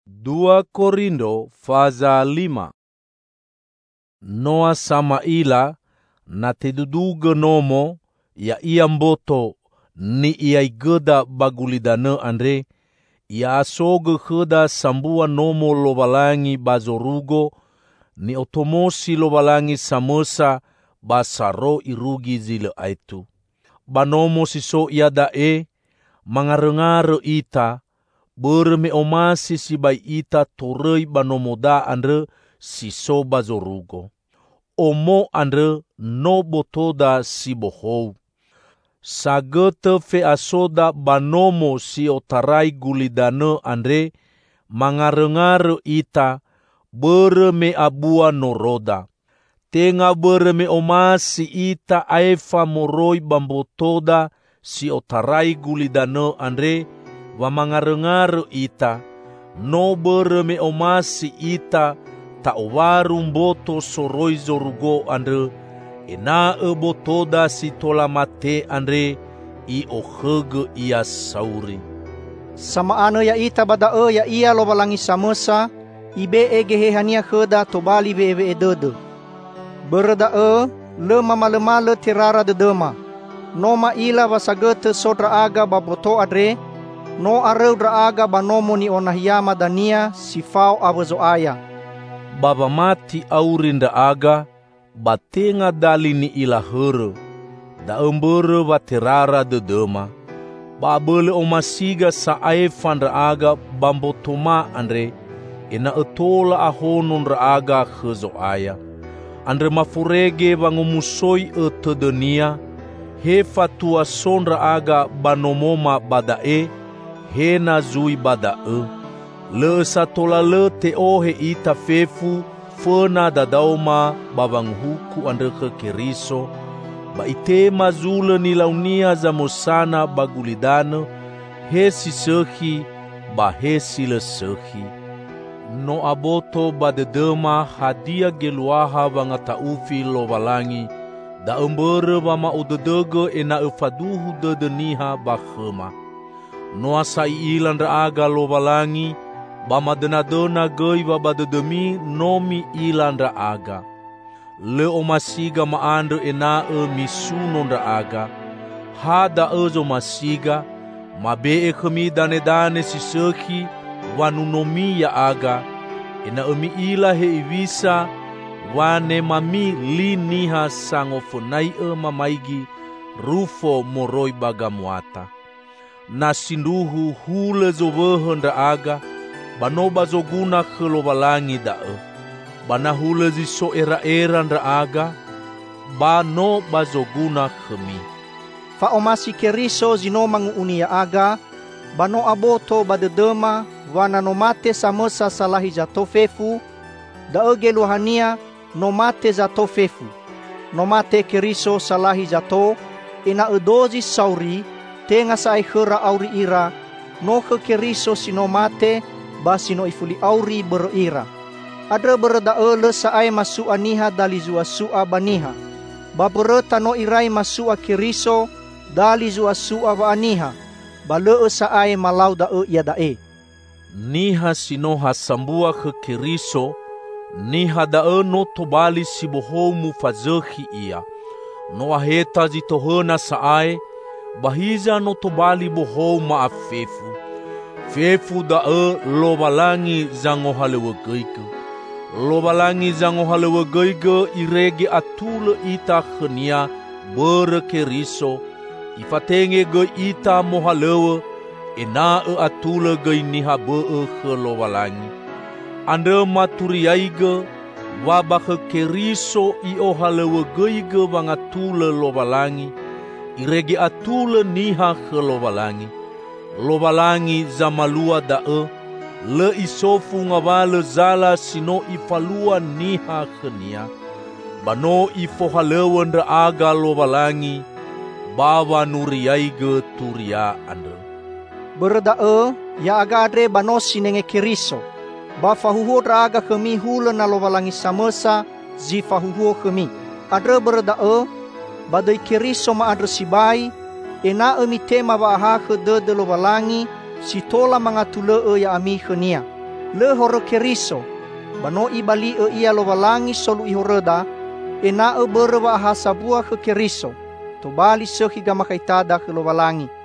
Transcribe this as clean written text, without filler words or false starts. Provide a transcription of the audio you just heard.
2 Korindo faza 5. Noa sama ila na teduduga nomo ya ia mboto ni ia igeda bagulidana andre ia asoga heda sambua nomo lovalangi bazorugo ni otomosi lovalangi samosa basaro irugi zile aitu. Banomo siso ia dae mangarengare ita berme omasi si bai ita torei banomoda andre siso bazorugo. Omo andre no botoda si bohou. Sagete fe asoda banomo si otarai gulidane andre mangarengare ita berme abua noroda. Tenga berme omasi ita aefa moroi bambotoda si otarai gulidane andre wa mangarengare ita no berme omasi ita ta warum boto soroi zorugo andre ena botoda si tolamate andre i ohege ia sauri. Sama ano ya ita bada ya ia lovalangi samosa ibe egehehania heda tobali ve edede. Berda le mama tirara dedema. Noma ila vasagete sodra aga baboto adre no areudra aga banomo ni onahiyama dania sifao awezo aya. Baba mati aurinda aga batenga dali ni ila here da embere vaterara dedema. Babele omasiga sa aefandra aga bambotoma andre ena etola ahonondra aga hezo aya. Andre mafurege bangomusoi etedenia he fatua sondra aga banomoma badae he na zui badae. Le satola le te ohe ita fefu fena dadauma babanghuku andre ke keriso ba ite mazule ni launia za mosana bagulidane he sisehi ba he sile sehi. No aboto badedema hadia geluaha bangataufi lovalangi da embere bama udedege ena efaduhu dedeniha bakhema. No asai ilandra aga lovalangi bama denadona gei babadedemi nomi ilandra aga. Le omasiga maandre ena misunondra aga. Hada ezo masiga mabe kemi dane sisehi wanunomi ya aga ena ila he ivisa wane mami liniha sangofonai mamaigi rufo moroi bagamuata. Na sinduhu hule zovehendra aga banoba zoguna kelovalangi dae. Bana hule ziso era ndra aga bano bazoguna khemi. Fa omasi keriso zino manguunia aga bano aboto badedema wana nomate samosa salahi jatofefu da geluhania nomate jatofefu nomate keriso salahi jato ina edozi sauri tenga sai khera auri ira no ke keriso sinomate basino ifuli auri berira. Adre berda le saai masu aniha dali zua sua baniha babereta no irai masu keriso dali zua sua va aniha bale saai malau da ia dae. Niha sinoha sambua ke keriso niha da no tobali sibohomu fazehi ia. No aheta zitohena saai bahiza no tobali bohou maafefu. Fefu da lovalangi zango halewegeiku. Lovalangi zango halewegeiku irege atule ita khenia bere keriso. Ifatenge ge ita mohalewe ena atule ge niha be lovalangi. Ande maturiaige wabah keriso i ohalewegeige bangatule lovalangi. Irege atule niha lovalangi. Lovalangi zamalua dae le isofu ngawale zala sino ifalua niha khenia. Bano ifohalewendra aga lovalangi bawa nuriaige turia ande. Berda ya aga adre bano sinenge keriso ba fahuhodra aga khemi hule na lovalangi samosa zi fahuho khemi. Adre berda badai keriso ma adre sibai ena mitema ba ha khede de lovalangi sitola mangatule ya ami khenia. Le hore Keriso, bano ibali ia lowalangi solu ihoreda, ena bere wa ahasa buah ke Keriso, to bali sehiga makaitada ke lowalangi.